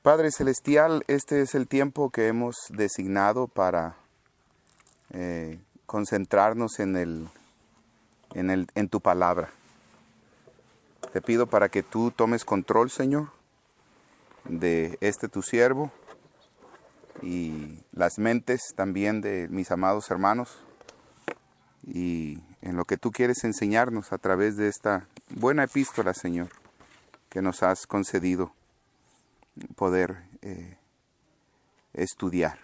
Padre Celestial, este es el tiempo que hemos designado para concentrarnos en tu palabra. Te pido para que tú tomes control, Señor, de tu siervo y las mentes también de mis amados hermanos, y en lo que tú quieres enseñarnos a través de esta buena epístola, Señor, que nos has concedido poder estudiar.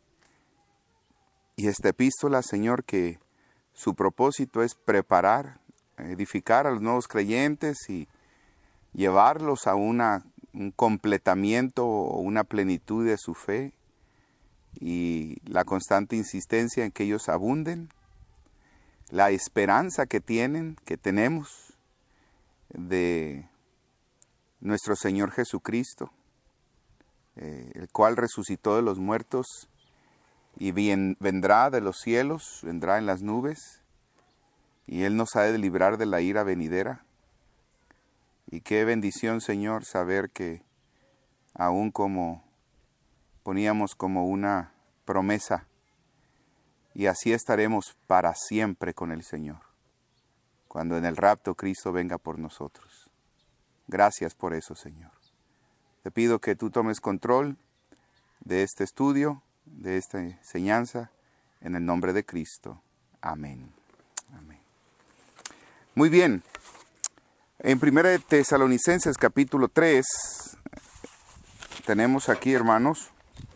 Y esta epístola, Señor, que su propósito es preparar, edificar a los nuevos creyentes y llevarlos a un completamiento o una plenitud de su fe, y la constante insistencia en que ellos abunden, la esperanza que tenemos de nuestro Señor Jesucristo, el cual resucitó de los muertos y vendrá de los cielos, vendrá en las nubes, y Él nos ha de librar de la ira venidera. Y qué bendición, Señor, saber que aún como poníamos como una promesa, y así estaremos para siempre con el Señor, cuando en el rapto Cristo venga por nosotros. Gracias por eso, Señor. Te pido que tú tomes control de este estudio, de esta enseñanza, en el nombre de Cristo. Amén. Amén. Muy bien. En 1 Tesalonicenses capítulo 3, tenemos aquí, hermanos,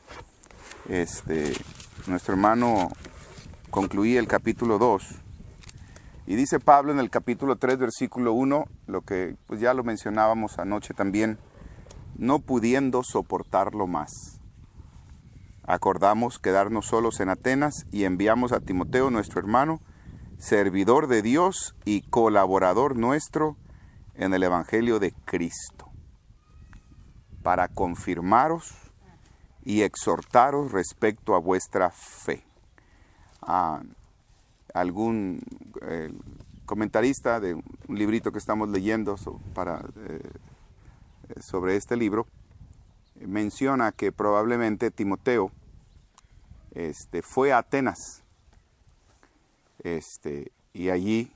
nuestro hermano concluía el capítulo 2, y dice Pablo en el capítulo 3, versículo 1, lo que pues ya lo mencionábamos anoche también: no pudiendo soportarlo más, acordamos quedarnos solos en Atenas y enviamos a Timoteo, nuestro hermano, servidor de Dios y colaborador nuestro en el Evangelio de Cristo, para confirmaros y exhortaros respecto a vuestra fe. Algún comentarista de un librito que estamos leyendo sobre este libro menciona que probablemente Timoteo fue a Atenas, y allí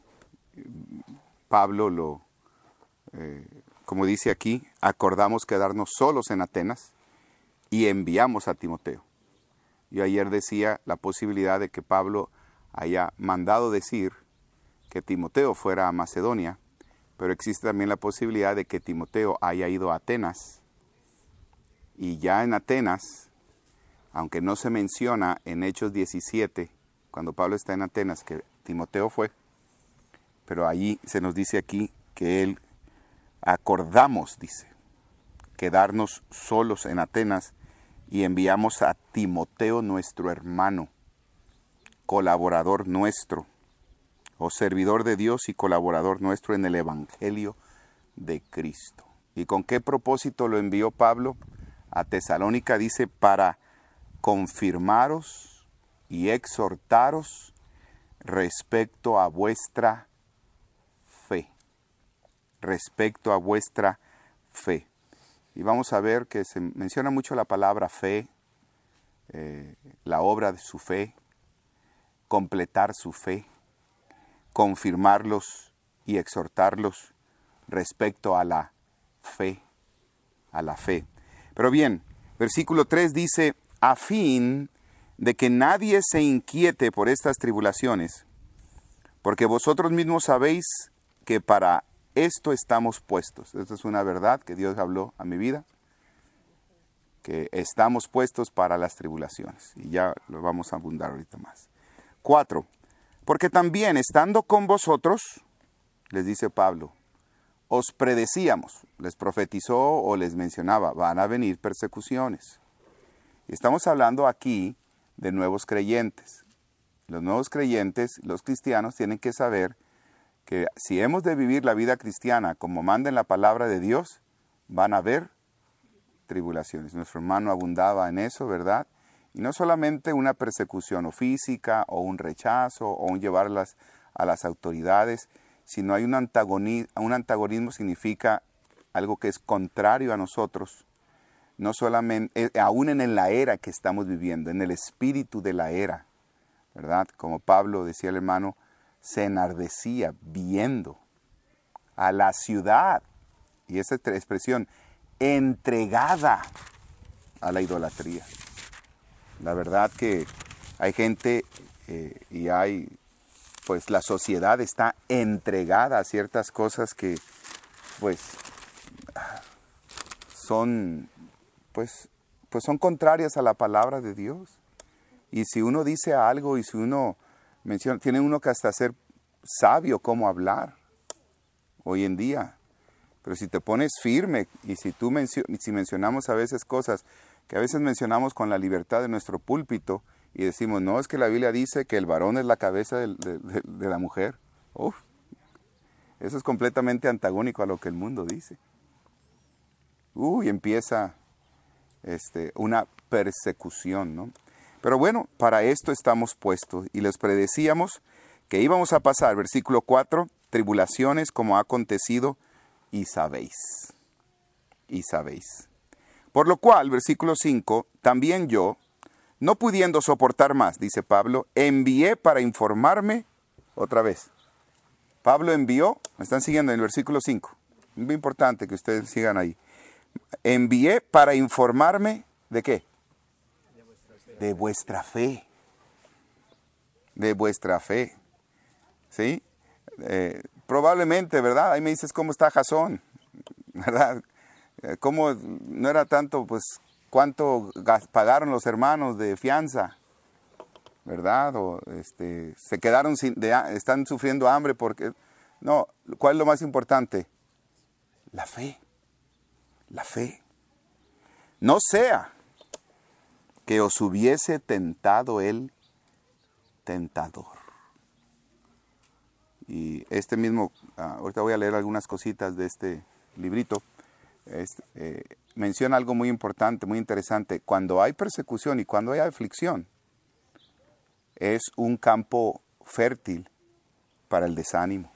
Pablo como dice aquí, acordamos quedarnos solos en Atenas y enviamos a Timoteo. Yo ayer decía la posibilidad de que Pablo haya mandado decir que Timoteo fuera a Macedonia, pero existe también la posibilidad de que Timoteo haya ido a Atenas, y ya en Atenas, aunque no se menciona en Hechos 17, cuando Pablo está en Atenas, que Timoteo fue, pero allí se nos dice aquí que él acordamos, dice, quedarnos solos en Atenas y enviamos a Timoteo, nuestro hermano, colaborador nuestro, o servidor de Dios y colaborador nuestro en el Evangelio de Cristo. ¿Y con qué propósito lo envió Pablo a Tesalónica? Dice, para confirmaros y exhortaros respecto a vuestra fe. Respecto a vuestra fe. Y vamos a ver que se menciona mucho la palabra fe, la obra de su fe, completar su fe, confirmarlos y exhortarlos respecto a la fe, a la fe. Pero bien, versículo 3 dice, a fin de que nadie se inquiete por estas tribulaciones, porque vosotros mismos sabéis que para esto estamos puestos. Esta es una verdad que Dios habló a mi vida, que estamos puestos para las tribulaciones. Y ya lo vamos a abundar ahorita más. 4. Porque también estando con vosotros, les dice Pablo, os predecíamos, les profetizó o les mencionaba, van a venir persecuciones. Y estamos hablando aquí de nuevos creyentes. Los nuevos creyentes, los cristianos, tienen que saber que si hemos de vivir la vida cristiana como manda en la palabra de Dios, van a haber tribulaciones. Nuestro hermano abundaba en eso, ¿verdad? Y no solamente una persecución o física, o un rechazo, o un llevarlas a las autoridades, sino hay un antagonismo. Un antagonismo significa algo que es contrario a nosotros, no solamente, aún en la era que estamos viviendo, en el espíritu de la era, ¿verdad? Como Pablo decía el hermano, se enardecía viendo a la ciudad, y esa expresión, entregada a la idolatría. La verdad que hay gente y hay, pues la sociedad está entregada a ciertas cosas que, pues, son, pues son contrarias a la palabra de Dios. Y si uno dice algo y si uno menciona, tiene uno que hasta ser sabio cómo hablar hoy en día. Pero si te pones firme y si si mencionamos a veces cosas que a veces mencionamos con la libertad de nuestro púlpito y decimos, no, es que la Biblia dice que el varón es la cabeza de la mujer. Uf, eso es completamente antagónico a lo que el mundo dice. Y empieza una persecución, ¿no? Pero bueno, para esto estamos puestos y les predecíamos que íbamos a pasar, versículo 4, tribulaciones como ha acontecido y sabéis. Por lo cual, versículo 5, también yo, no pudiendo soportar más, dice Pablo, envié para informarme otra vez. Pablo envió, me están siguiendo en el versículo 5, es muy importante que ustedes sigan ahí. Envié para informarme, ¿de qué? De vuestra fe. De vuestra fe. ¿Sí? Probablemente, ¿verdad? Ahí me dices cómo está Jasón, ¿verdad? Cómo no era tanto, pues, cuánto pagaron los hermanos de fianza, ¿verdad? O se quedaron están sufriendo hambre porque... No, ¿cuál es lo más importante? La fe. La fe. No sea que os hubiese tentado el tentador. Y mismo, ahorita voy a leer algunas cositas de este librito, menciona algo muy importante, muy interesante. Cuando hay persecución y cuando hay aflicción, es un campo fértil para el desánimo.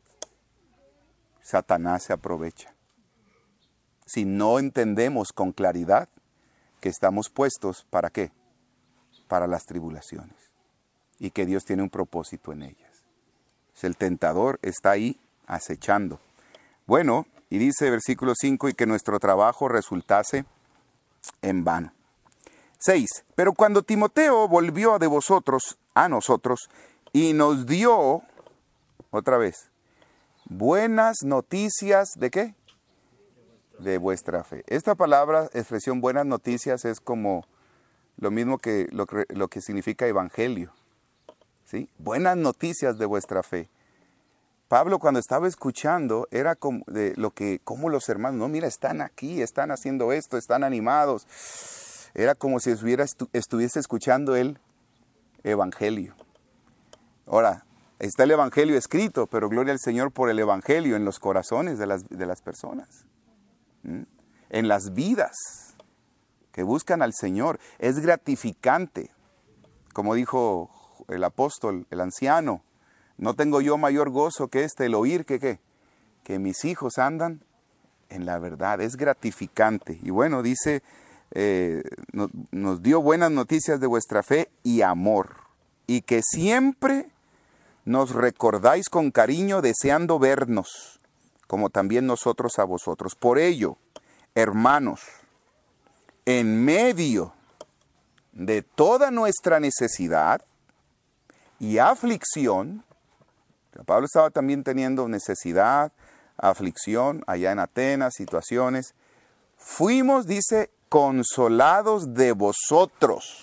Satanás se aprovecha. Si no entendemos con claridad que estamos puestos, ¿para qué? Para las tribulaciones. Y que Dios tiene un propósito en ellas. El tentador está ahí acechando. Bueno, y dice versículo 5, y que nuestro trabajo resultase en vano. 6. Pero cuando Timoteo volvió de vosotros a nosotros y nos dio, otra vez, buenas noticias, ¿de qué? De vuestra fe. Esta palabra, expresión buenas noticias, es como lo mismo que lo que significa evangelio. ¿Sí? Buenas noticias de vuestra fe. Pablo cuando estaba escuchando era como como los hermanos, no, mira, están aquí, están haciendo esto, están animados. Era como si estuviese escuchando el evangelio. Ahora, está el evangelio escrito, pero gloria al Señor por el evangelio en los corazones de las personas. En las vidas que buscan al Señor. Es gratificante, como dijo el apóstol, el anciano, no tengo yo mayor gozo que el oír que mis hijos andan en la verdad. Es gratificante. Y bueno, dice, nos dio buenas noticias de vuestra fe y amor, y que siempre nos recordáis con cariño deseando vernos, como también nosotros a vosotros. Por ello, hermanos, en medio de toda nuestra necesidad y aflicción, Pablo estaba también teniendo necesidad, aflicción, allá en Atenas, situaciones, fuimos, dice, consolados de vosotros.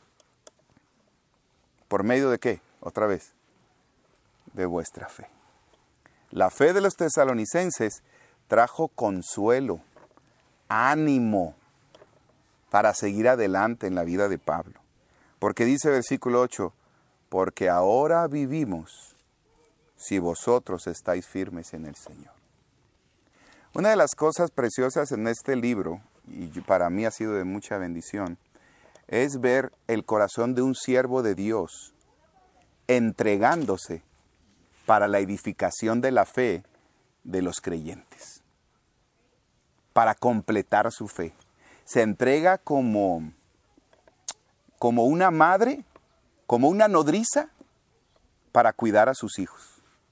¿Por medio de qué? Otra vez, de vuestra fe. La fe de los tesalonicenses trajo consuelo, ánimo para seguir adelante en la vida de Pablo. Porque dice versículo 8, porque ahora vivimos si vosotros estáis firmes en el Señor. Una de las cosas preciosas en este libro, y para mí ha sido de mucha bendición, es ver el corazón de un siervo de Dios entregándose para la edificación de la fe de los creyentes, para completar su fe. se entrega como una madre, como una nodriza para cuidar a sus hijos.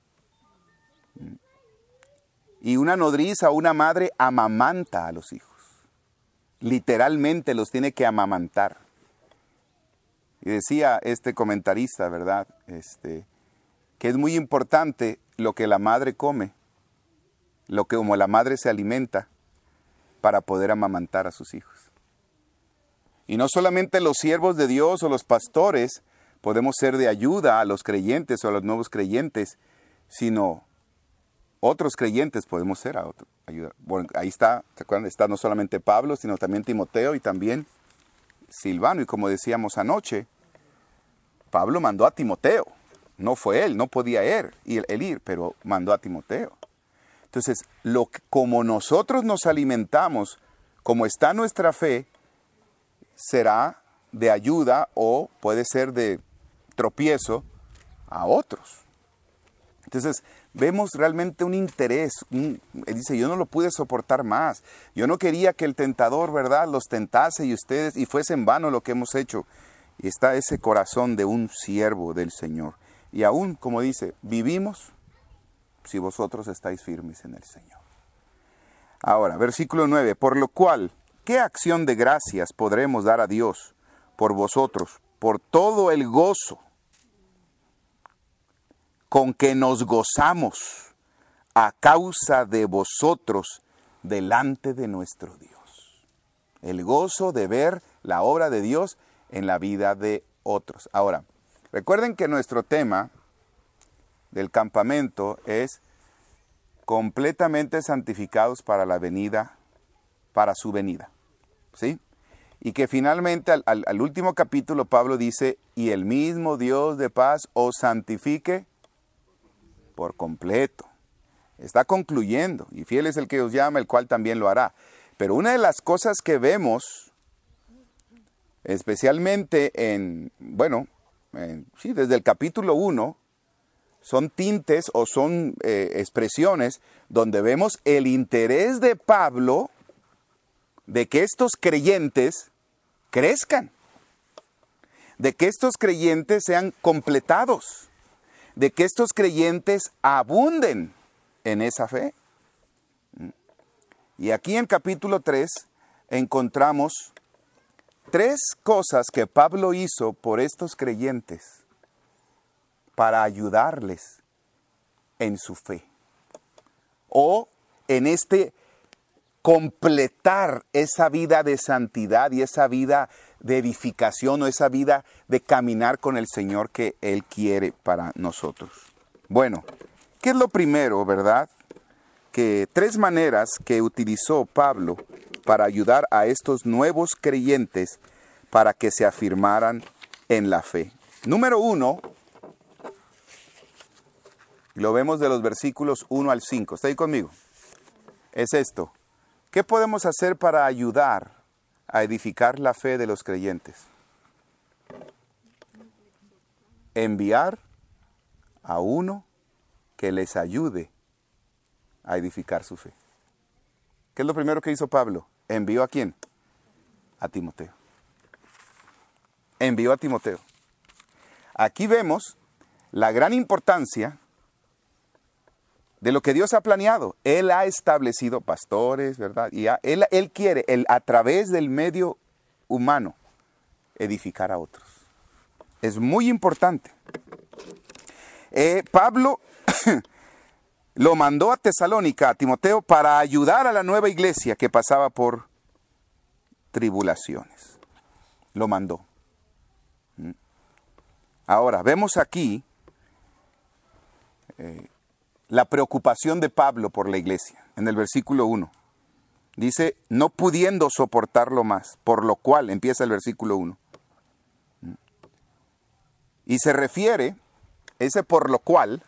Y una nodriza o una madre amamanta a los hijos. Literalmente los tiene que amamantar. Y decía este comentarista, ¿verdad? Que es muy importante lo que la madre come, como la madre se alimenta para poder amamantar a sus hijos. Y no solamente los siervos de Dios o los pastores podemos ser de ayuda a los creyentes o a los nuevos creyentes, sino otros creyentes podemos ser ayuda. Bueno, ahí está, ¿se acuerdan? Está no solamente Pablo, sino también Timoteo y también Silvano. Y como decíamos anoche, Pablo mandó a Timoteo. No fue él, no podía él ir, pero mandó a Timoteo. Entonces, como nosotros nos alimentamos, como está nuestra fe, será de ayuda o puede ser de tropiezo a otros. Entonces, vemos realmente un interés. Dice, yo no lo pude soportar más. Yo no quería que el tentador, ¿verdad?, los tentase y fuese en vano lo que hemos hecho. Y está ese corazón de un siervo del Señor. Y aún, como dice, vivimos si vosotros estáis firmes en el Señor. Ahora, versículo 9. Por lo cual, ¿qué acción de gracias podremos dar a Dios por vosotros, por todo el gozo con que nos gozamos a causa de vosotros delante de nuestro Dios? El gozo de ver la obra de Dios en la vida de otros. Ahora, recuerden que nuestro tema del campamento es completamente santificados para la venida, para su venida, ¿sí? Y que finalmente al último capítulo Pablo dice, y el mismo Dios de paz os santifique por completo. Está concluyendo, y fiel es el que os llama, el cual también lo hará. Pero una de las cosas que vemos, especialmente desde el capítulo 1, son tintes o son expresiones donde vemos el interés de Pablo de que estos creyentes crezcan, de que estos creyentes sean completados, de que estos creyentes abunden en esa fe. Y aquí en capítulo 3 encontramos 3 cosas que Pablo hizo por estos creyentes para ayudarles en su fe. O en completar esa vida de santidad y esa vida de edificación o esa vida de caminar con el Señor que Él quiere para nosotros. Bueno, ¿qué es lo primero, verdad? Que 3 maneras que utilizó Pablo para ayudar a estos nuevos creyentes para que se afirmaran en la fe. Número 1, lo vemos de los versículos 1 al 5. ¿Está ahí conmigo? Es esto. ¿Qué podemos hacer para ayudar a edificar la fe de los creyentes? Enviar a uno que les ayude a edificar su fe. ¿Qué es lo primero que hizo Pablo? ¿Envió a quién? A Timoteo. Envió a Timoteo. Aquí vemos la gran importancia de lo que Dios ha planeado. Él ha establecido pastores, ¿verdad? Y Él quiere, a través del medio humano, edificar a otros. Es muy importante. Pablo lo mandó a Tesalónica, a Timoteo, para ayudar a la nueva iglesia que pasaba por tribulaciones. Lo mandó. Ahora, vemos aquí la preocupación de Pablo por la iglesia. En el versículo 1. Dice, no pudiendo soportarlo más, por lo cual, empieza el versículo 1. Y se refiere, ese por lo cual,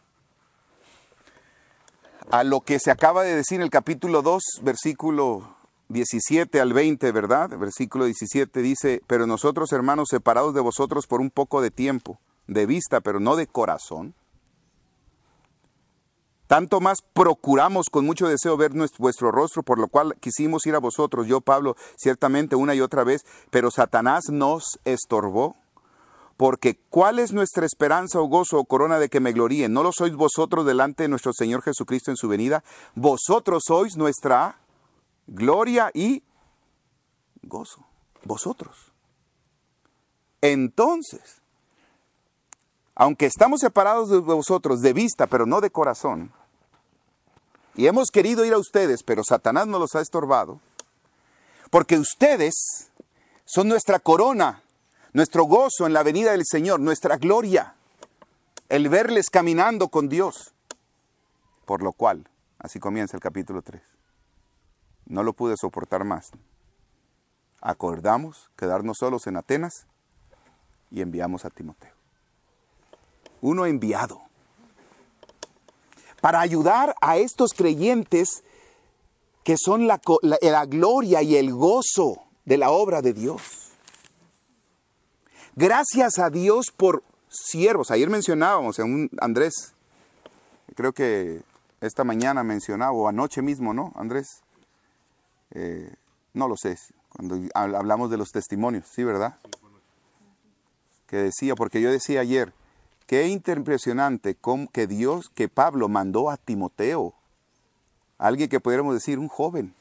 a lo que se acaba de decir en el capítulo 2, versículo 17 al 20, ¿verdad? El versículo 17 dice, pero nosotros, hermanos, separados de vosotros por un poco de tiempo, de vista, pero no de corazón, Tanto más procuramos con mucho deseo ver vuestro rostro, por lo cual quisimos ir a vosotros, yo Pablo, ciertamente una y otra vez, pero Satanás nos estorbó. Porque ¿cuál es nuestra esperanza o gozo o corona de que me gloríe? ¿No lo sois vosotros delante de nuestro Señor Jesucristo en su venida? Vosotros sois nuestra gloria y gozo. Vosotros. Entonces, aunque estamos separados de vosotros de vista, pero no de corazón, y hemos querido ir a ustedes, pero Satanás nos los ha estorbado, porque ustedes son nuestra corona, nuestro gozo en la venida del Señor, nuestra gloria, el verles caminando con Dios. Por lo cual, así comienza el capítulo 3. No lo pude soportar más. Acordamos quedarnos solos en Atenas y enviamos a Timoteo. Uno enviado para ayudar a estos creyentes que son la gloria y el gozo de la obra de Dios. Gracias a Dios por siervos. Ayer mencionábamos a un Andrés, creo que esta mañana mencionaba, o anoche mismo, ¿no, Andrés? No lo sé, cuando hablamos de los testimonios, ¿sí, verdad? Que decía, porque yo decía ayer, qué impresionante que Pablo mandó a Timoteo, alguien que pudiéramos decir un joven.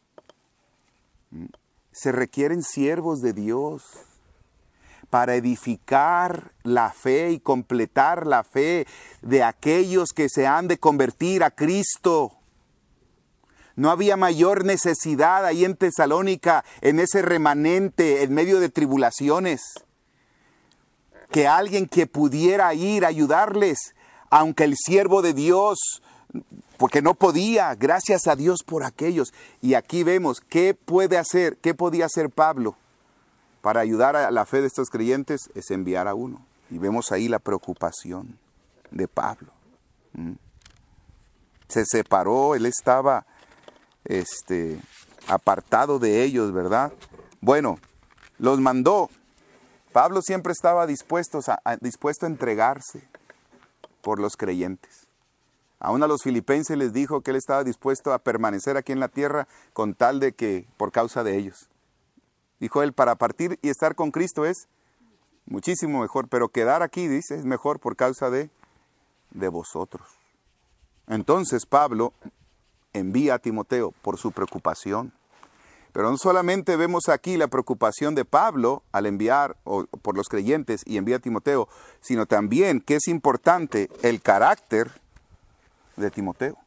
Se requieren siervos de Dios para edificar la fe y completar la fe de aquellos que se han de convertir a Cristo. No había mayor necesidad ahí en Tesalónica, en ese remanente, en medio de tribulaciones, que alguien que pudiera ir a ayudarles, aunque el siervo de Dios, porque no podía, gracias a Dios por aquellos. Y aquí vemos qué podía hacer Pablo para ayudar a la fe de estos creyentes, es enviar a uno. Y vemos ahí la preocupación de Pablo. Se separó, él estaba apartado de ellos, ¿verdad? Bueno, los mandó. Pablo siempre estaba dispuesto a entregarse por los creyentes. Aún a los filipenses les dijo que él estaba dispuesto a permanecer aquí en la tierra con tal de que, por causa de ellos. Dijo él, para partir y estar con Cristo es muchísimo mejor, pero quedar aquí, dice, es mejor por causa de vosotros. Entonces Pablo envía a Timoteo por su preocupación. Pero no solamente vemos aquí la preocupación de Pablo al enviar por los creyentes y envía a Timoteo, sino también que es importante el carácter de Timoteo.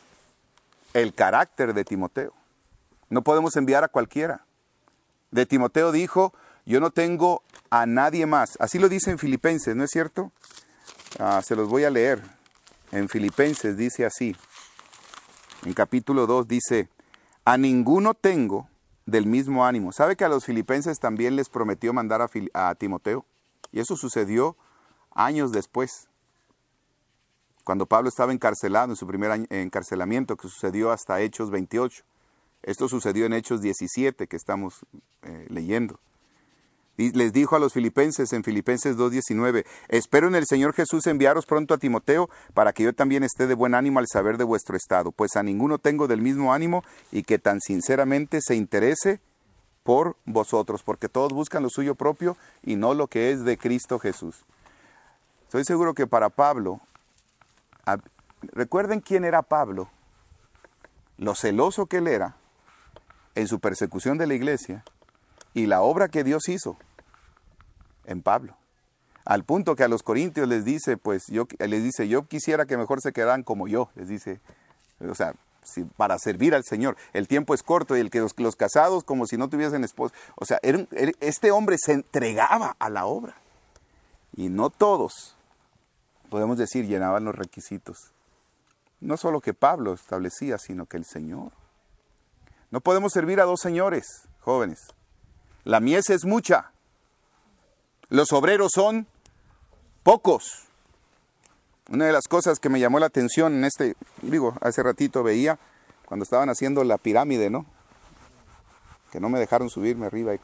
El carácter de Timoteo. No podemos enviar a cualquiera. De Timoteo dijo, yo no tengo a nadie más. Así lo dice en Filipenses, ¿no es cierto? Se los voy a leer. En Filipenses dice así. En capítulo 2 dice, a ninguno tengo del mismo ánimo. ¿Sabe que a los filipenses también les prometió mandar a Timoteo? Y eso sucedió años después. Cuando Pablo estaba encarcelado en su primer encarcelamiento, que sucedió hasta Hechos 28. Esto sucedió en Hechos 17, que estamos leyendo. Y les dijo a los filipenses en Filipenses 2:19, espero en el Señor Jesús enviaros pronto a Timoteo, para que yo también esté de buen ánimo al saber de vuestro estado, pues a ninguno tengo del mismo ánimo y que tan sinceramente se interese por vosotros, porque todos buscan lo suyo propio y no lo que es de Cristo Jesús. Estoy seguro que para Pablo, recuerden quién era Pablo, lo celoso que él era en su persecución de la iglesia y la obra que Dios hizo en Pablo. Al punto que a los corintios les dice, yo quisiera que mejor se quedaran como yo, les dice, o sea, para servir al Señor. El tiempo es corto y el que los casados como si no tuviesen esposa. O sea, este hombre se entregaba a la obra. Y no todos, podemos decir, llenaban los requisitos. No solo que Pablo establecía, sino que el Señor. No podemos servir a dos señores, jóvenes. La mies es mucha. Los obreros son pocos. Una de las cosas que me llamó la atención hace ratito veía, cuando estaban haciendo la pirámide, ¿no? Que no me dejaron subirme arriba.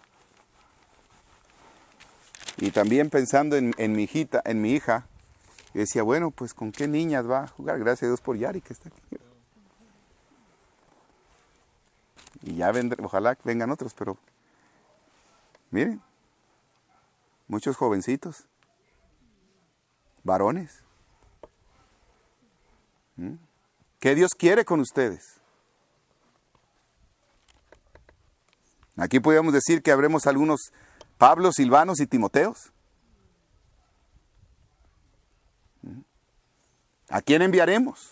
Y también pensando en mi hija, Y decía, bueno, pues ¿con qué niñas va a jugar? Gracias a Dios por Yari que está aquí. Y ya vendrán, ojalá vengan otros, pero miren, muchos jovencitos, varones. ¿Qué Dios quiere con ustedes? Aquí podríamos decir que habremos algunos Pablos, Silvanos y Timoteos. ¿A quién enviaremos?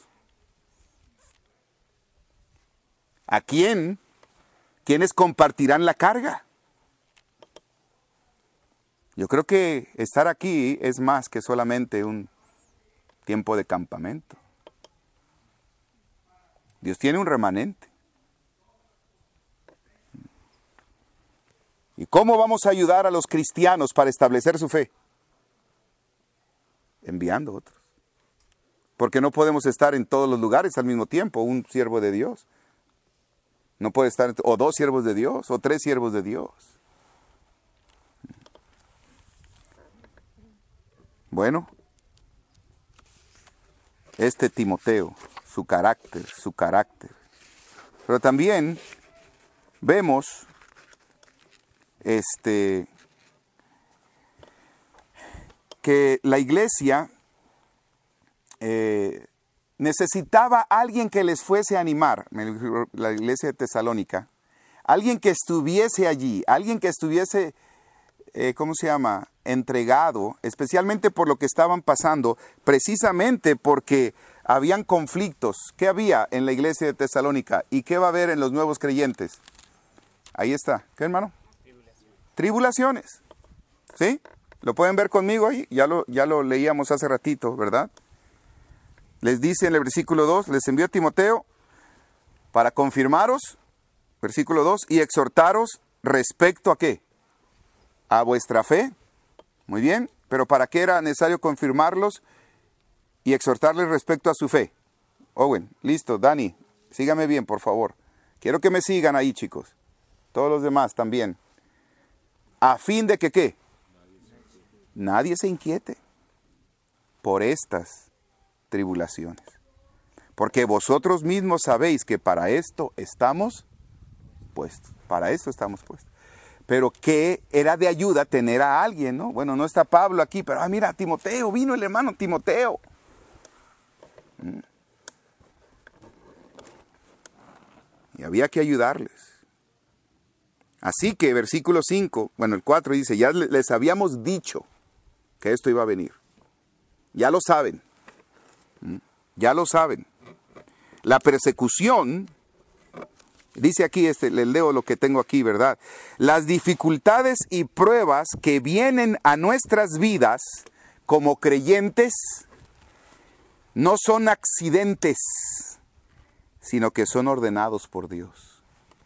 ¿A quién? ¿Quiénes compartirán la carga? Yo creo que estar aquí es más que solamente un tiempo de campamento. Dios tiene un remanente. ¿Y cómo vamos a ayudar a los cristianos para establecer su fe? Enviando otros. Porque no podemos estar en todos los lugares al mismo tiempo, un siervo de Dios. No puede estar, o dos siervos de Dios, o tres siervos de Dios. Bueno, este Timoteo, su carácter. Pero también vemos que la iglesia necesitaba a alguien que les fuese a animar, la iglesia de Tesalónica, alguien que estuviese allí, alguien que estuviese, entregado, especialmente por lo que estaban pasando, precisamente porque habían conflictos. ¿Qué había en la iglesia de Tesalónica? ¿Y qué va a haber en los nuevos creyentes? Ahí está. ¿Qué, hermano? Tribulaciones. ¿Sí? ¿Lo pueden ver conmigo ahí? Ya lo leíamos hace ratito, ¿verdad? Les dice en el versículo 2, les envió Timoteo para confirmaros, versículo 2, y exhortaros respecto a ¿qué? A vuestra fe. Muy bien, pero ¿para qué era necesario confirmarlos y exhortarles respecto a su fe? Owen, listo, Dani, sígame bien, por favor. Quiero que me sigan ahí, chicos. Todos los demás también. A fin de que ¿qué? Nadie se inquiete por estas tribulaciones. Porque vosotros mismos sabéis que para esto estamos puestos. Para esto estamos puestos. Pero que era de ayuda tener a alguien, ¿no? Bueno, no está Pablo aquí, pero mira, Timoteo, vino el hermano Timoteo. Y había que ayudarles. Así que versículo 5, bueno, el 4 dice, ya les habíamos dicho que esto iba a venir. Ya lo saben. Ya lo saben. La persecución, dice aquí, le leo lo que tengo aquí, ¿verdad? Las dificultades y pruebas que vienen a nuestras vidas como creyentes no son accidentes, sino que son ordenados por Dios.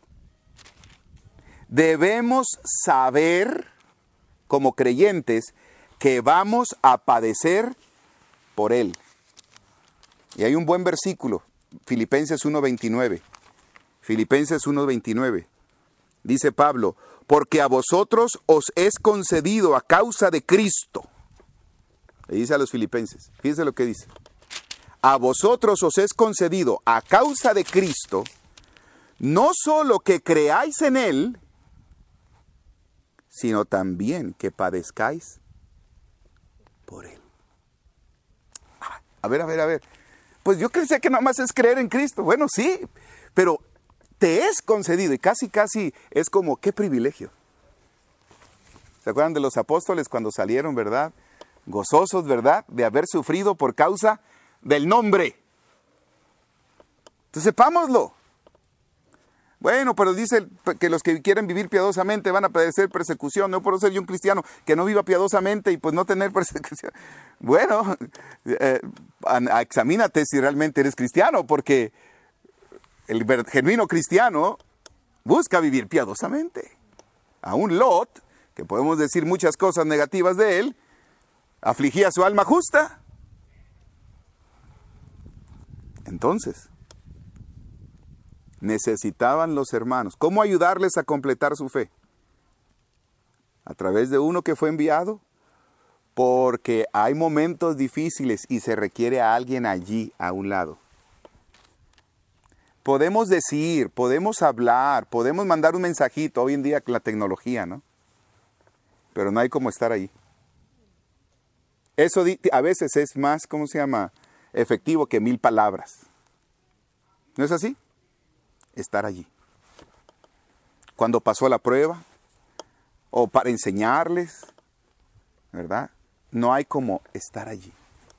Debemos saber, como creyentes, que vamos a padecer por Él. Y hay un buen versículo, Filipenses 1:29. Filipenses 1:29. Dice Pablo, porque a vosotros os es concedido a causa de Cristo. Le dice a los filipenses, fíjense lo que dice. A vosotros os es concedido a causa de Cristo, no solo que creáis en Él, sino también que padezcáis por Él. A ver. Pues yo pensé que nada más es creer en Cristo. Bueno, sí, pero te es concedido y casi es como, qué privilegio. ¿Se acuerdan de los apóstoles cuando salieron, verdad? Gozosos, ¿verdad? De haber sufrido por causa del nombre. Entonces sepámoslo. Bueno, pero dice que los que quieren vivir piadosamente van a padecer persecución. No puedo ser yo un cristiano que no viva piadosamente y pues no tener persecución. Bueno, examínate si realmente eres cristiano, porque el genuino cristiano busca vivir piadosamente. Aún Lot, que podemos decir muchas cosas negativas de él, afligía su alma justa. Entonces, necesitaban los hermanos. ¿Cómo ayudarles a completar su fe? A través de uno que fue enviado Porque hay momentos difíciles y se requiere a alguien allí, a un lado. Podemos decir, podemos hablar, podemos mandar un mensajito, hoy en día con la tecnología, ¿no? Pero no hay como estar ahí. Eso a veces es más, ¿cómo se llama? Efectivo que 1000 palabras. ¿No es así? Estar allí. Cuando pasó la prueba, o para enseñarles, ¿verdad? No hay como estar allí.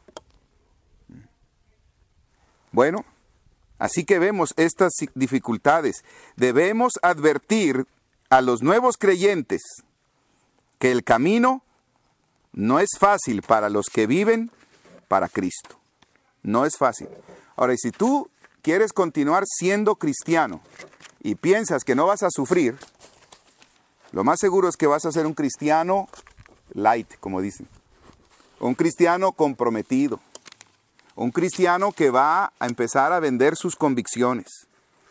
Bueno, así que vemos estas dificultades. Debemos advertir a los nuevos creyentes que el camino no es fácil para los que viven para Cristo. No es fácil. Ahora, y si tú quieres continuar siendo cristiano y piensas que no vas a sufrir, lo más seguro es que vas a ser un cristiano light, como dicen. Un cristiano comprometido. Un cristiano que va a empezar a vender sus convicciones.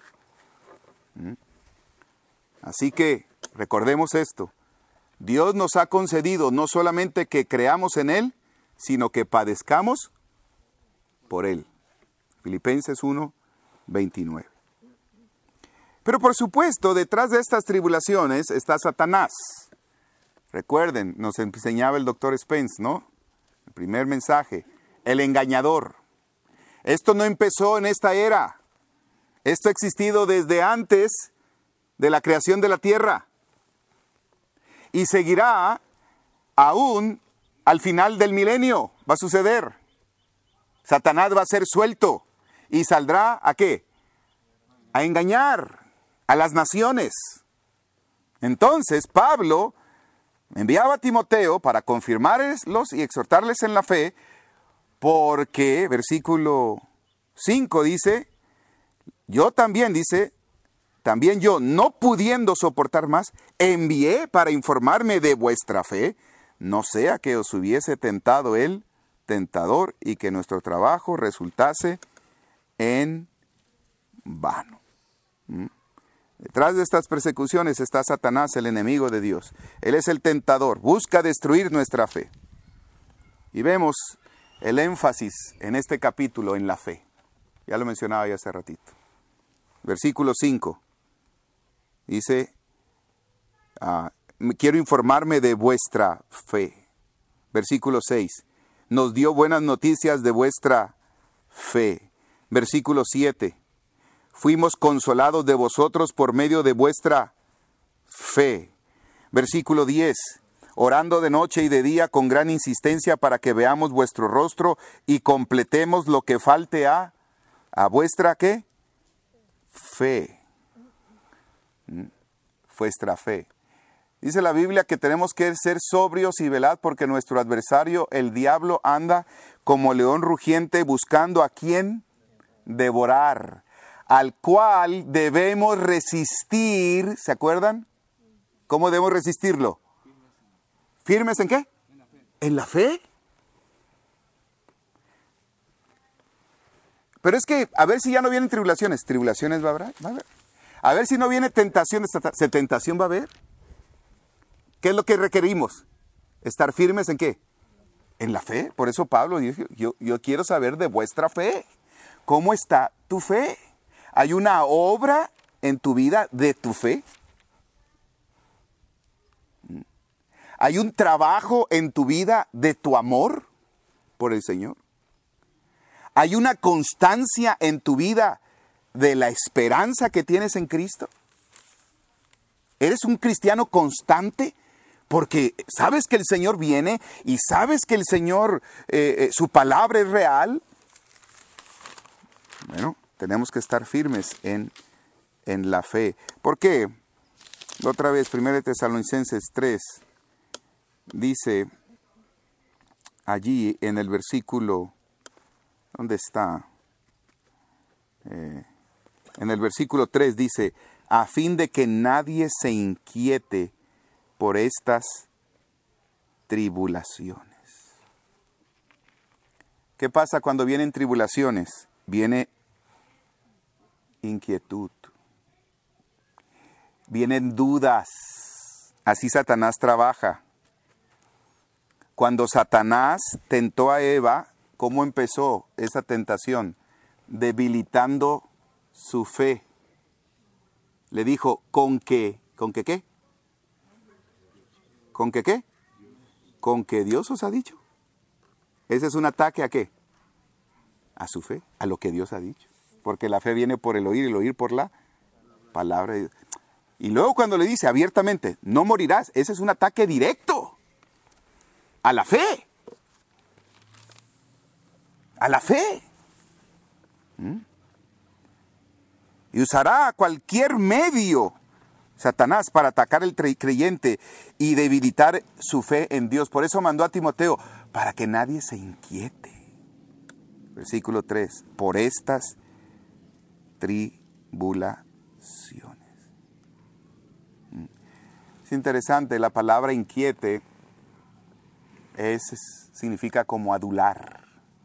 Así que recordemos esto. Dios nos ha concedido no solamente que creamos en Él, sino que padezcamos por Él. Filipenses 1:29. Pero por supuesto, detrás de estas tribulaciones está Satanás. Recuerden, nos enseñaba el doctor Spence, ¿no? El primer mensaje, el engañador. Esto no empezó en esta era. Esto ha existido desde antes de la creación de la tierra. Y seguirá aún al final del milenio. Va a suceder. Satanás va a ser suelto. ¿Y saldrá a qué? A engañar a las naciones. Entonces Pablo enviaba a Timoteo para confirmarlos y exhortarles en la fe, porque, versículo 5 dice, también yo, no pudiendo soportar más, envié para informarme de vuestra fe, no sea que os hubiese tentado el tentador y que nuestro trabajo resultase en vano. Detrás de estas persecuciones está Satanás, el enemigo de Dios. Él es el tentador, busca destruir nuestra fe. Y vemos el énfasis en este capítulo en la fe. Ya lo mencionaba ya hace ratito. Versículo 5. Dice, quiero informarme de vuestra fe. Versículo 6. Nos dio buenas noticias de vuestra fe. Versículo 7. Fuimos consolados de vosotros por medio de vuestra fe. Versículo 10. Orando de noche y de día con gran insistencia para que veamos vuestro rostro y completemos lo que falte a vuestra, ¿qué? Fe. Vuestra fe. Dice la Biblia que tenemos que ser sobrios y velad porque nuestro adversario, el diablo, anda como león rugiente buscando a quien devorar, al cual debemos resistir. ¿Se acuerdan? ¿Cómo debemos resistirlo? ¿Firmes en qué? ¿En la fe? Pero es que, a ver si ya no vienen tribulaciones. ¿Tribulaciones va a haber? Va a haber. A ver si no viene tentación. ¿Tentación va a haber? ¿Qué es lo que requerimos? ¿Estar firmes en qué? En la fe. Por eso Pablo dijo, yo quiero saber de vuestra fe. ¿Cómo está tu fe? ¿Hay una obra en tu vida de tu fe? ¿Hay un trabajo en tu vida de tu amor por el Señor? ¿Hay una constancia en tu vida de la esperanza que tienes en Cristo? ¿Eres un cristiano constante? Porque sabes que el Señor viene y sabes que el Señor, su palabra es real. Bueno, tenemos que estar firmes en la fe. ¿Por qué? Otra vez, 1 Tesalonicenses 3, dice allí en el versículo, ¿dónde está? En el versículo 3 dice, a fin de que nadie se inquiete por estas tribulaciones. ¿Qué pasa cuando vienen tribulaciones? Viene inquietud. Vienen dudas. Así Satanás trabaja. Cuando Satanás tentó a Eva, ¿cómo empezó esa tentación? Debilitando su fe. Le dijo, ¿con qué? ¿Con qué qué? ¿Con qué qué? Con que Dios os ha dicho. Ese es un ataque ¿a qué? A su fe, a lo que Dios ha dicho. Porque la fe viene por el oír por la palabra de Dios. Y luego cuando le dice abiertamente, no morirás, ese es un ataque directo a la fe. A la fe. Y usará cualquier medio, Satanás, para atacar al creyente y debilitar su fe en Dios. Por eso mandó a Timoteo, para que nadie se inquiete. Versículo 3, por estas tribulaciones. Es interesante, la palabra inquiete significa como adular.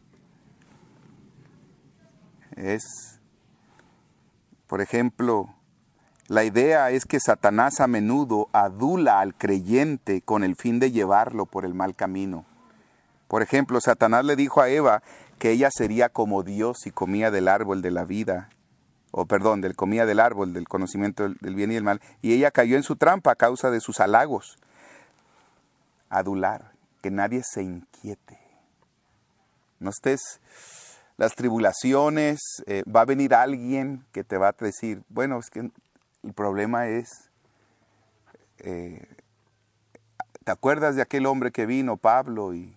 Por ejemplo, la idea es que Satanás a menudo adula al creyente con el fin de llevarlo por el mal camino. Por ejemplo, Satanás le dijo a Eva que ella sería como Dios si comía del árbol de la vida, comía del árbol del conocimiento del bien y del mal, y ella cayó en su trampa a causa de sus halagos. Adular, que nadie se inquiete. No estés, las tribulaciones, va a venir alguien que te va a decir, bueno, es que el problema es, ¿te acuerdas de aquel hombre que vino, Pablo, y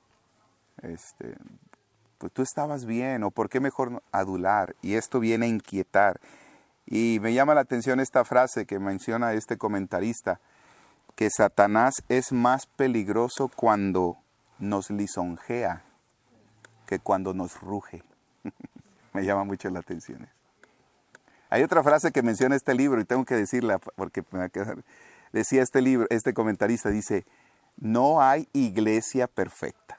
pues tú estabas bien, o por qué mejor no? Adular, y esto viene a inquietar. Y me llama la atención esta frase que menciona este comentarista, que Satanás es más peligroso cuando nos lisonjea que cuando nos ruge. Me llama mucho la atención. Hay otra frase que menciona este libro y tengo que decirla porque me va a quedar. Decía este comentarista, dice, no hay iglesia perfecta.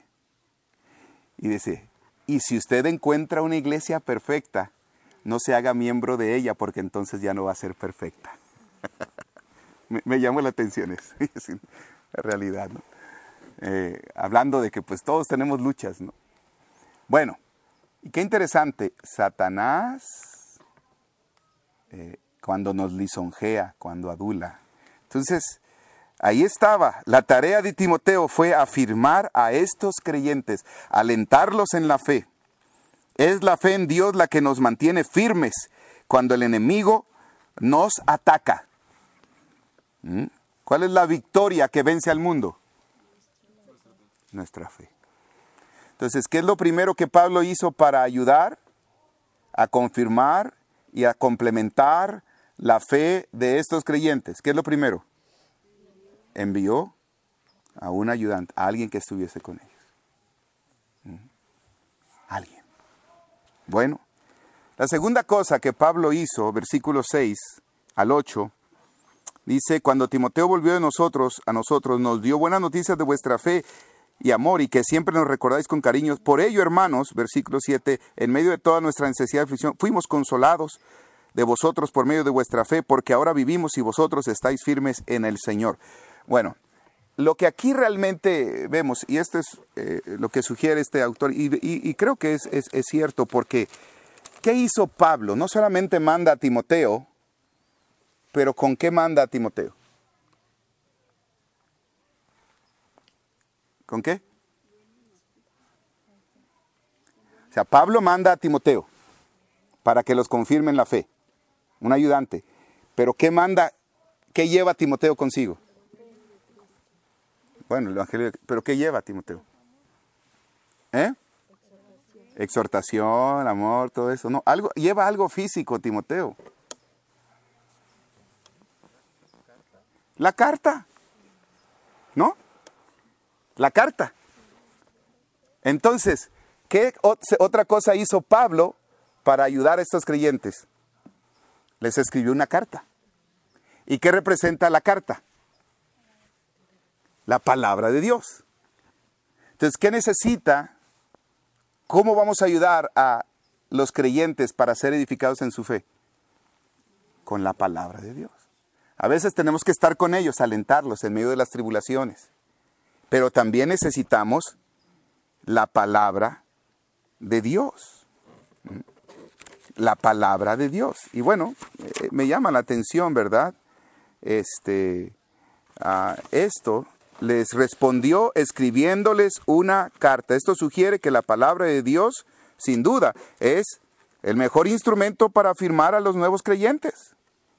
Y dice, y si usted encuentra una iglesia perfecta, no se haga miembro de ella porque entonces ya no va a ser perfecta. me llamó la atención eso, la realidad, ¿no? Hablando de que pues todos tenemos luchas, ¿no? Bueno, y qué interesante, Satanás cuando nos lisonjea, cuando adula. Entonces, ahí estaba, la tarea de Timoteo fue afirmar a estos creyentes, alentarlos en la fe. Es la fe en Dios la que nos mantiene firmes cuando el enemigo nos ataca. ¿Cuál es la victoria que vence al mundo? Nuestra fe. Entonces, ¿qué es lo primero que Pablo hizo para ayudar a confirmar y a complementar la fe de estos creyentes? ¿Qué es lo primero? Envió a un ayudante, a alguien que estuviese con ellos. Alguien. Bueno, la segunda cosa que Pablo hizo, versículos 6 al 8, dice, cuando Timoteo volvió a nosotros, nos dio buenas noticias de vuestra fe y amor, y que siempre nos recordáis con cariño. Por ello, hermanos, versículo 7, en medio de toda nuestra necesidad y aflicción, fuimos consolados de vosotros por medio de vuestra fe, porque ahora vivimos y vosotros estáis firmes en el Señor. Bueno, lo que aquí realmente vemos, y esto es lo que sugiere este autor, y creo que es cierto, porque ¿qué hizo Pablo? No solamente manda a Timoteo, pero ¿con qué manda a Timoteo? ¿Con qué? O sea, Pablo manda a Timoteo para que los confirme en la fe, un ayudante. Pero ¿qué manda? ¿Qué lleva Timoteo consigo? Bueno, el evangelio, pero ¿qué lleva Timoteo? Exhortación, amor, todo eso. No, lleva algo físico Timoteo. La carta. ¿No? La carta. Entonces, ¿qué otra cosa hizo Pablo para ayudar a estos creyentes? Les escribió una carta. ¿Y qué representa la carta? La palabra de Dios. Entonces, ¿qué necesita? ¿Cómo vamos a ayudar a los creyentes para ser edificados en su fe? Con la palabra de Dios. A veces tenemos que estar con ellos, alentarlos en medio de las tribulaciones. Pero también necesitamos la palabra de Dios. La palabra de Dios. Y bueno, me llama la atención, ¿verdad? Esto les respondió escribiéndoles una carta. Esto sugiere que la palabra de Dios, sin duda, es el mejor instrumento para afirmar a los nuevos creyentes.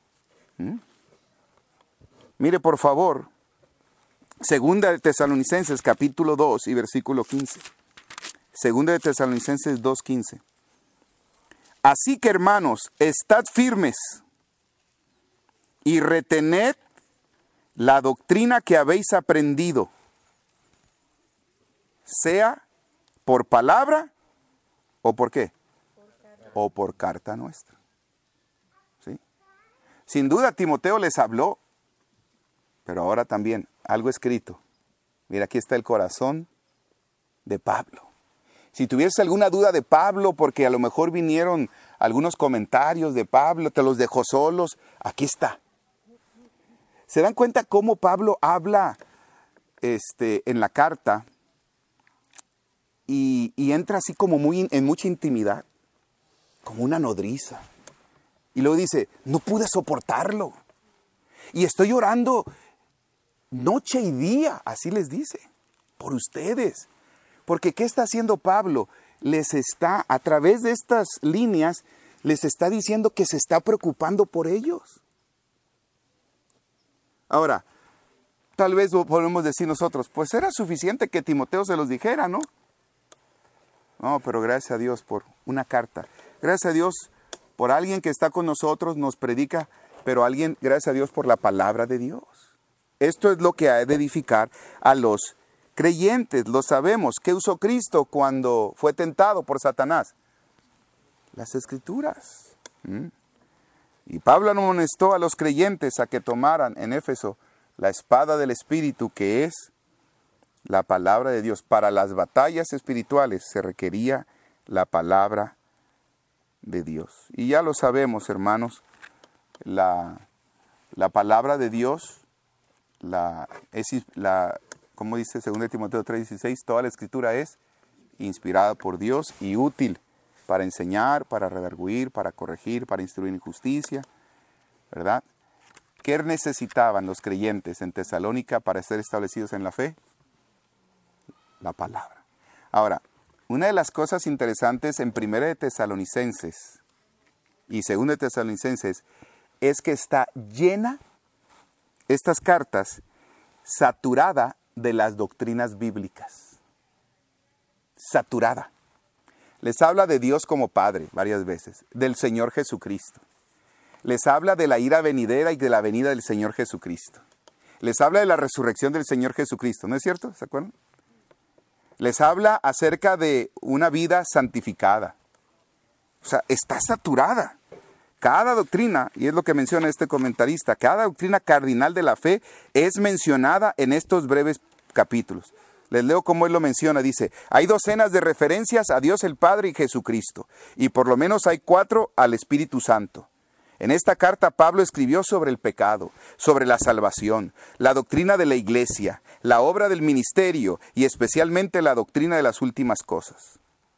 Mire, por favor, Segunda de Tesalonicenses, capítulo 2 y versículo 15. Segunda de Tesalonicenses 2:15. Así que, hermanos, estad firmes y retened la doctrina que habéis aprendido, sea por palabra o por qué, o por carta nuestra. ¿Sí? Sin duda Timoteo les habló, pero ahora también algo escrito. Mira, aquí está el corazón de Pablo. Si tuvieses alguna duda de Pablo, porque a lo mejor vinieron algunos comentarios de Pablo, te los dejó solos, aquí está. ¿Se dan cuenta cómo Pablo habla en la carta y entra así como en mucha intimidad, como una nodriza? Y luego dice, no pude soportarlo. Y estoy orando noche y día, así les dice, por ustedes. Porque ¿qué está haciendo Pablo? Les está, a través de estas líneas, les está diciendo que se está preocupando por ellos. Ahora, tal vez podemos decir nosotros, pues era suficiente que Timoteo se los dijera, ¿no? No, pero gracias a Dios por una carta. Gracias a Dios por alguien que está con nosotros, nos predica, pero gracias a Dios por la palabra de Dios. Esto es lo que ha de edificar a los creyentes, lo sabemos. ¿Qué usó Cristo cuando fue tentado por Satanás? Las Escrituras. Y Pablo amonestó a los creyentes a que tomaran en Éfeso la espada del Espíritu, que es la palabra de Dios. Para las batallas espirituales se requería la palabra de Dios. Y ya lo sabemos, hermanos, la palabra de Dios, como dice 2 Timoteo 3:16, toda la Escritura es inspirada por Dios y útil para enseñar, para redarguir, para corregir, para instruir en justicia, ¿verdad? ¿Qué necesitaban los creyentes en Tesalónica para ser establecidos en la fe? La palabra. Ahora, una de las cosas interesantes en 1 de Tesalonicenses y 2 de Tesalonicenses es que está llena, estas cartas, saturada de las doctrinas bíblicas. Saturada. Les habla de Dios como Padre varias veces, del Señor Jesucristo. Les habla de la ira venidera y de la venida del Señor Jesucristo. Les habla de la resurrección del Señor Jesucristo, ¿no es cierto? ¿Se acuerdan? Les habla acerca de una vida santificada. O sea, está saturada. Cada doctrina, y es lo que menciona este comentarista, cada doctrina cardinal de la fe es mencionada en estos breves capítulos. Les leo cómo él lo menciona. Dice, hay docenas de referencias a Dios el Padre y Jesucristo, y por lo menos hay 4 al Espíritu Santo. En esta carta Pablo escribió sobre el pecado, sobre la salvación, la doctrina de la iglesia, la obra del ministerio y especialmente la doctrina de las últimas cosas.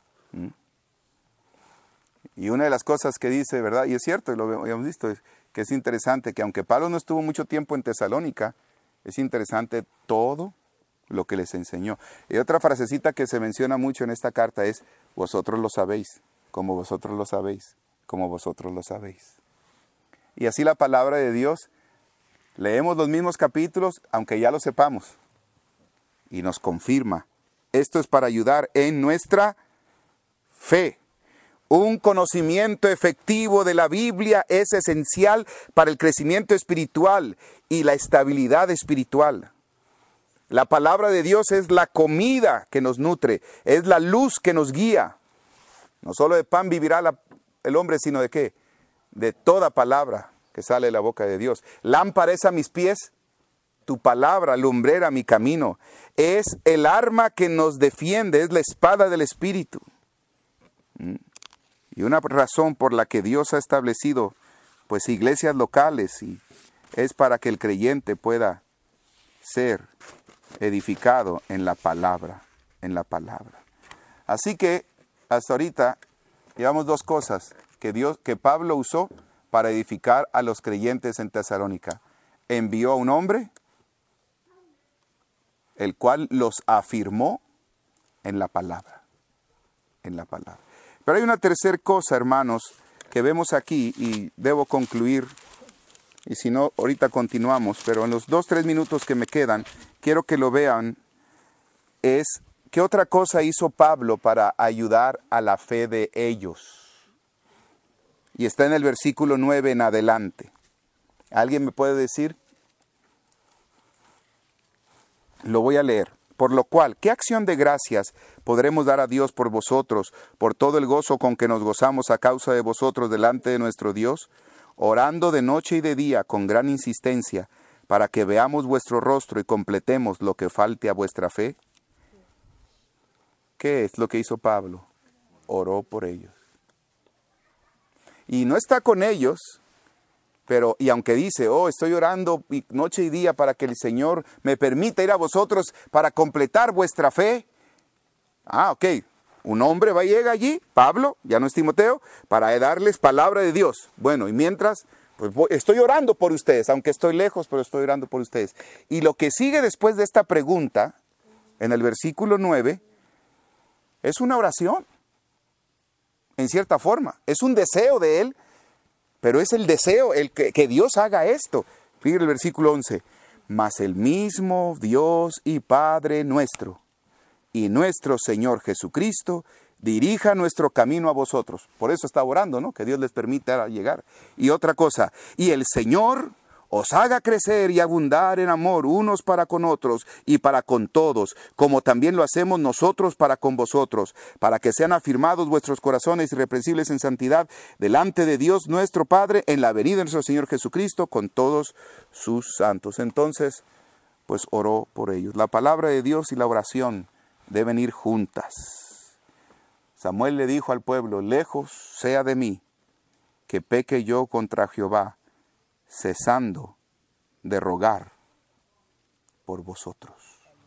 Y una de las cosas que dice, ¿verdad? Y es cierto, y lo habíamos visto, es que es interesante que aunque Pablo no estuvo mucho tiempo en Tesalónica, es interesante todo lo que les enseñó. Y otra frasecita que se menciona mucho en esta carta es, vosotros lo sabéis, como vosotros lo sabéis, como vosotros lo sabéis. Y así la palabra de Dios, leemos los mismos capítulos, aunque ya lo sepamos, y nos confirma. Esto es para ayudar en nuestra fe. Un conocimiento efectivo de la Biblia es esencial para el crecimiento espiritual y la estabilidad espiritual. La palabra de Dios es la comida que nos nutre, es la luz que nos guía. No solo de pan vivirá el hombre, sino ¿de qué? De toda palabra que sale de la boca de Dios. Lámpara es a mis pies, tu palabra, lumbrera mi camino. Es el arma que nos defiende, es la espada del Espíritu. Y una razón por la que Dios ha establecido pues iglesias locales es para que el creyente pueda ser edificado en la palabra, en la palabra. Así que hasta ahorita llevamos dos cosas que Pablo usó para edificar a los creyentes en Tesalónica. Envió a un hombre, el cual los afirmó en la palabra, en la palabra. Pero hay una tercera cosa, hermanos, que vemos aquí y debo concluir, y si no, ahorita continuamos, pero en los 2-3 minutos que me quedan, quiero que lo vean, es ¿qué otra cosa hizo Pablo para ayudar a la fe de ellos? Y está en el versículo 9 en adelante. ¿Alguien me puede decir? Lo voy a leer. Por lo cual, ¿qué acción de gracias podremos dar a Dios por vosotros, por todo el gozo con que nos gozamos a causa de vosotros delante de nuestro Dios, orando de noche y de día con gran insistencia, para que veamos vuestro rostro y completemos lo que falte a vuestra fe? ¿Qué es lo que hizo Pablo? Oró por ellos. Y no está con ellos, pero, y aunque dice, estoy orando noche y día para que el Señor me permita ir a vosotros para completar vuestra fe. Ok, un hombre llega allí, Pablo, ya no es Timoteo, para darles palabra de Dios. Bueno, y mientras, pues estoy orando por ustedes, aunque estoy lejos, pero estoy orando por ustedes. Y lo que sigue después de esta pregunta, en el versículo 9, es una oración, en cierta forma. Es un deseo de él, pero es el deseo que Dios haga esto. Fíjate el versículo 11. Mas el mismo Dios y Padre nuestro, y nuestro Señor Jesucristo, dirija nuestro camino a vosotros. Por eso está orando, ¿no? Que Dios les permita llegar. Y otra cosa, y el Señor os haga crecer y abundar en amor unos para con otros y para con todos, como también lo hacemos nosotros para con vosotros, para que sean afirmados vuestros corazones irreprensibles en santidad delante de Dios nuestro Padre en la venida de nuestro Señor Jesucristo con todos sus santos. Entonces, pues oró por ellos. La palabra de Dios y la oración deben ir juntas. Samuel le dijo al pueblo, lejos sea de mí que peque yo contra Jehová, cesando de rogar por vosotros.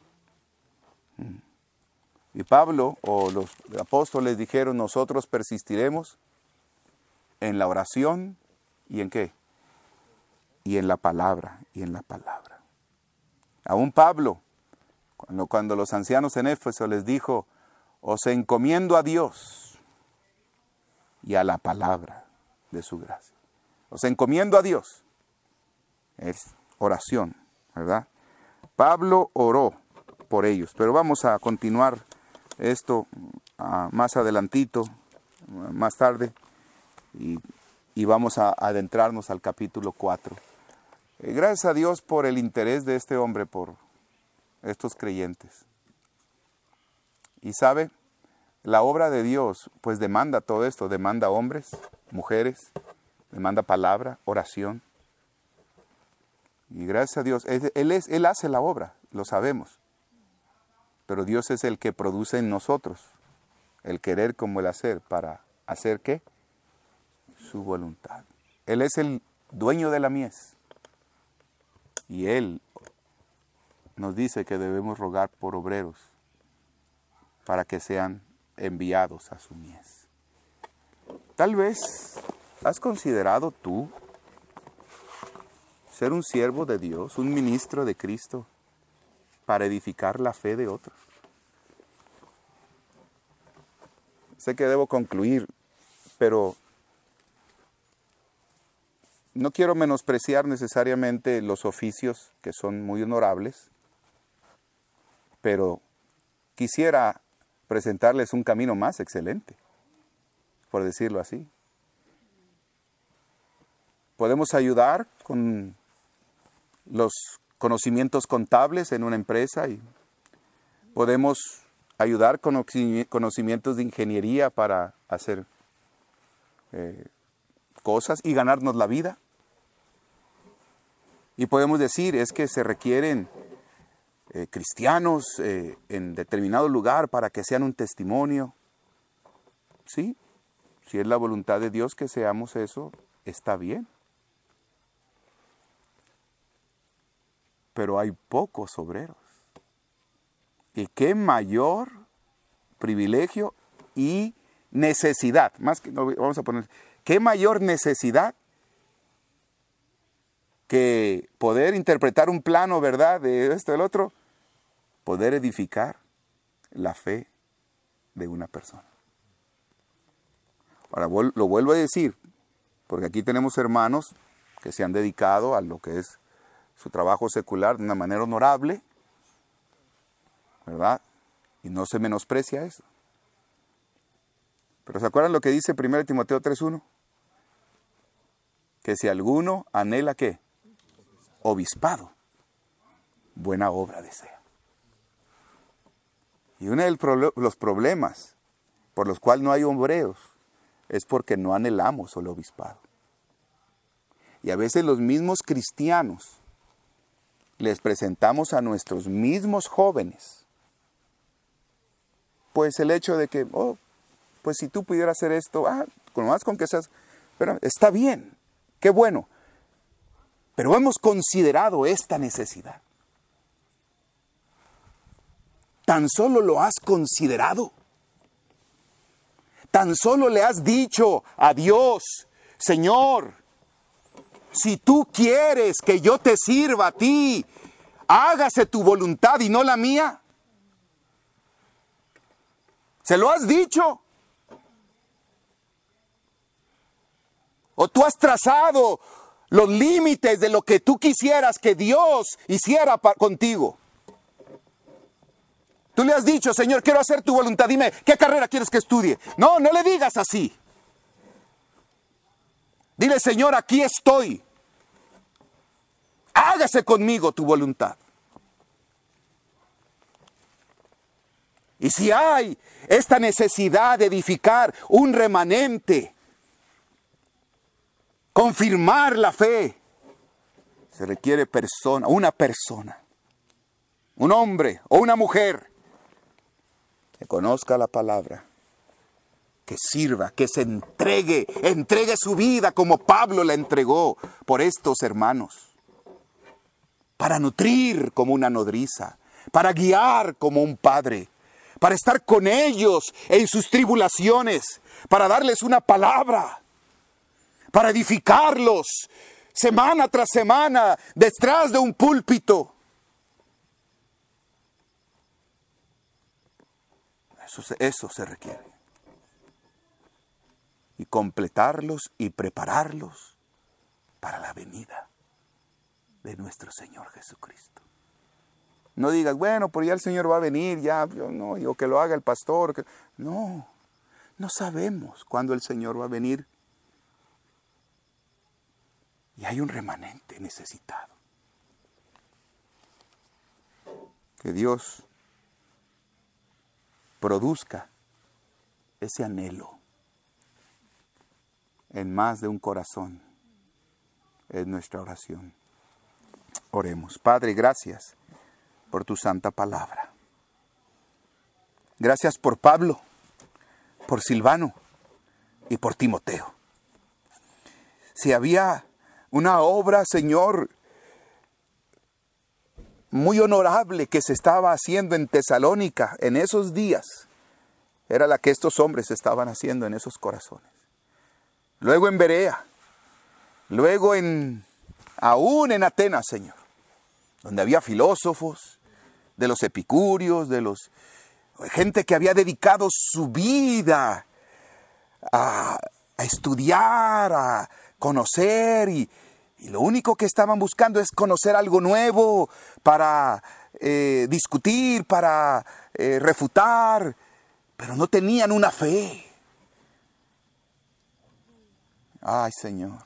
Y Pablo o los apóstoles dijeron, nosotros persistiremos en la oración y en ¿qué? Y en la palabra, y en la palabra. Aún Pablo, cuando los ancianos en Éfeso les dijo, os encomiendo a Dios y a la palabra de su gracia. Os encomiendo a Dios. Es oración, ¿verdad? Pablo oró por ellos, pero vamos a continuar esto más adelantito, más tarde, y vamos a adentrarnos al capítulo 4. Gracias a Dios por el interés de este hombre por estos creyentes. Y sabe, la obra de Dios pues demanda todo esto, demanda hombres, mujeres, demanda palabra, oración. Y gracias a Dios, Él hace la obra, lo sabemos. Pero Dios es el que produce en nosotros el querer como el hacer para hacer ¿qué? Su voluntad. Él es el dueño de la mies. Y Él nos dice que debemos rogar por obreros para que sean enviados a su mies. Tal vez, ¿has considerado tú ser un siervo de Dios, un ministro de Cristo, para edificar la fe de otros? Sé que debo concluir, pero no quiero menospreciar necesariamente los oficios que son muy honorables, pero quisiera presentarles un camino más excelente, por decirlo así. Podemos ayudar con los conocimientos contables en una empresa y podemos ayudar con conocimientos de ingeniería para hacer cosas y ganarnos la vida. Y podemos decir, es que se requieren cristianos en determinado lugar para que sean un testimonio. Sí, si es la voluntad de Dios que seamos eso, está bien. Pero hay pocos obreros. Y qué mayor privilegio y necesidad, más que, no, vamos a poner, qué mayor necesidad que poder interpretar un plano, ¿verdad?, de esto, del otro, poder edificar la fe de una persona. Ahora, lo vuelvo a decir, porque aquí tenemos hermanos que se han dedicado a lo que es su trabajo secular de una manera honorable, ¿verdad? Y no se menosprecia eso. Pero ¿se acuerdan lo que dice 1 Timoteo 3:1? Que si alguno anhela, ¿qué? Obispado, buena obra desea. Y uno de los problemas por los cuales no hay obreros es porque no anhelamos el obispado. Y a veces los mismos cristianos les presentamos a nuestros mismos jóvenes pues el hecho de que, pues si tú pudieras hacer esto, más con que seas, pero está bien, qué bueno. Pero hemos considerado esta necesidad. ¿Tan solo lo has considerado? ¿Tan solo le has dicho a Dios, Señor, si tú quieres que yo te sirva a ti, hágase tu voluntad y no la mía? ¿Se lo has dicho? ¿O tú has trazado los límites de lo que tú quisieras que Dios hiciera contigo? Tú le has dicho, Señor, quiero hacer tu voluntad, dime, ¿qué carrera quieres que estudie? No, no le digas así. Dile, Señor, aquí estoy. Hágase conmigo tu voluntad. Y si hay esta necesidad de edificar un remanente, confirmar la fe, se requiere una persona, un hombre o una mujer que conozca la palabra, que sirva, que se entregue su vida como Pablo la entregó por estos hermanos, para nutrir como una nodriza, para guiar como un padre, para estar con ellos en sus tribulaciones, para darles una palabra, para edificarlos semana tras semana detrás de un púlpito. Eso se requiere. Y completarlos y prepararlos para la venida de nuestro Señor Jesucristo. No digas, bueno, pues ya el Señor va a venir, o que lo haga el pastor. No sabemos cuándo el Señor va a venir. Y hay un remanente necesitado. Que Dios produzca ese anhelo en más de un corazón. Es nuestra oración. Oremos. Padre, gracias por tu santa palabra. Gracias por Pablo, por Silvano y por Timoteo. Si había una obra, Señor, muy honorable que se estaba haciendo en Tesalónica en esos días, era la que estos hombres estaban haciendo en esos corazones. Luego en Berea, luego aún en Atenas, Señor, donde había filósofos, de los epicúreos, gente que había dedicado su vida a estudiar, a conocer, y lo único que estaban buscando es conocer algo nuevo para discutir, para refutar, pero no tenían una fe. Ay, Señor.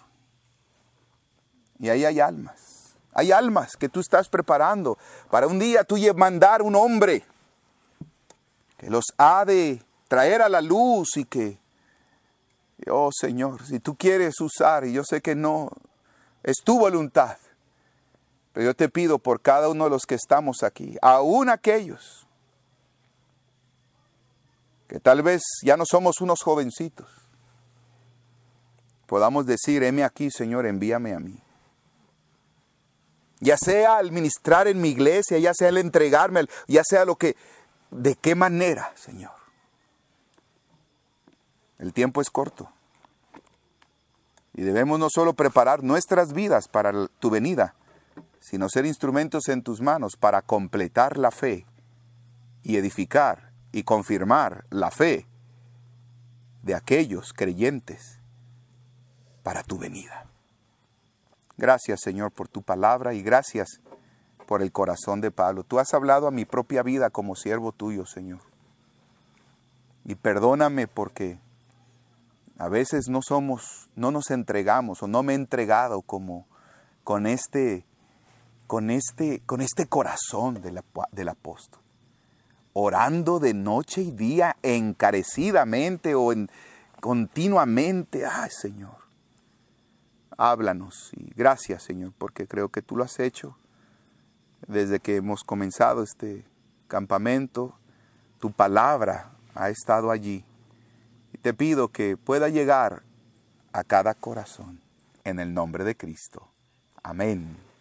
Y ahí hay almas que tú estás preparando para un día tú mandar un hombre que los ha de traer a la luz y que, oh Señor, si tú quieres usar, y yo sé que no es tu voluntad, pero yo te pido por cada uno de los que estamos aquí, aún aquellos que tal vez ya no somos unos jovencitos, podamos decir, heme aquí, Señor, envíame a mí. Ya sea al ministrar en mi iglesia, ya sea al entregarme, ya sea ¿de qué manera, Señor? El tiempo es corto. Y debemos no solo preparar nuestras vidas para tu venida, sino ser instrumentos en tus manos para completar la fe y edificar y confirmar la fe de aquellos creyentes para tu venida. Gracias, Señor, por tu palabra y gracias por el corazón de Pablo. Tú has hablado a mi propia vida como siervo tuyo, Señor. Y perdóname porque a veces no nos entregamos o no me he entregado como con este corazón del apóstol. Orando de noche y día encarecidamente o continuamente. Ay, Señor, háblanos. Y gracias, Señor, porque creo que tú lo has hecho desde que hemos comenzado este campamento. Tu palabra ha estado allí. Y te pido que pueda llegar a cada corazón en el nombre de Cristo. Amén.